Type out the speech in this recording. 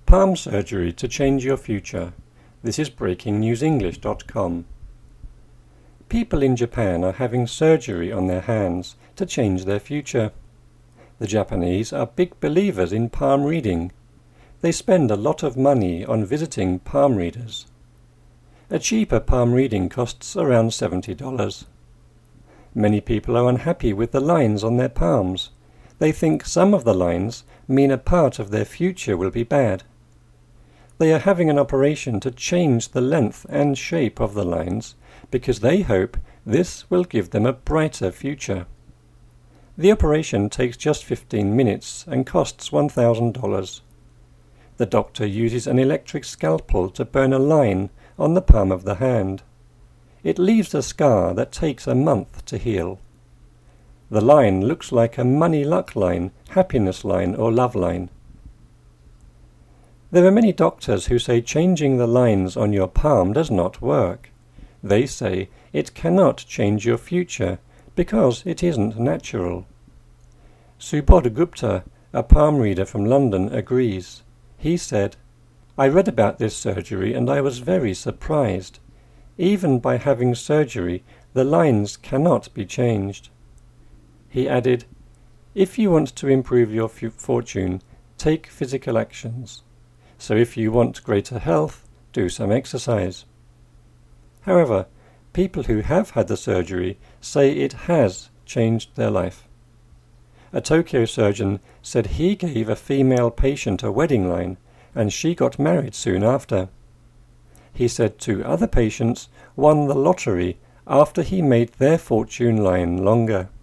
Palm surgery to change your future. This is breakingnewsenglish.com. People in Japan are having surgery on their hands to change their future. The Japanese are big believers in palm reading. They spend a lot of money on visiting palm readers. A cheaper palm reading costs around $70. Many people are unhappy with the lines on their palms. They think some of the lines mean a part of their future will be bad. They are having an operation to change the length and shape of the lines because they hope this will give them a brighter future. The operation takes just 15 minutes and costs $1,000. The doctor uses an electric scalpel to burn a line on the palm of the hand. It leaves a scar that takes a month to heal. The line looks like a money luck line, happiness line, or love line. There are many doctors who say changing the lines on your palm does not work. They say it cannot change your future because it isn't natural. Subodh Gupta, a palm reader from London, agrees. He said, "I read about this surgery and I was very surprised. Even by having surgery, the lines cannot be changed." He added, "If you want to improve your fortune, take physical actions. So if you want greater health, do some exercise." However, people who have had the surgery say it has changed their life. A Tokyo surgeon said he gave a female patient a wedding line and she got married soon after. He said 2 other patients won the lottery after he made their fortune line longer.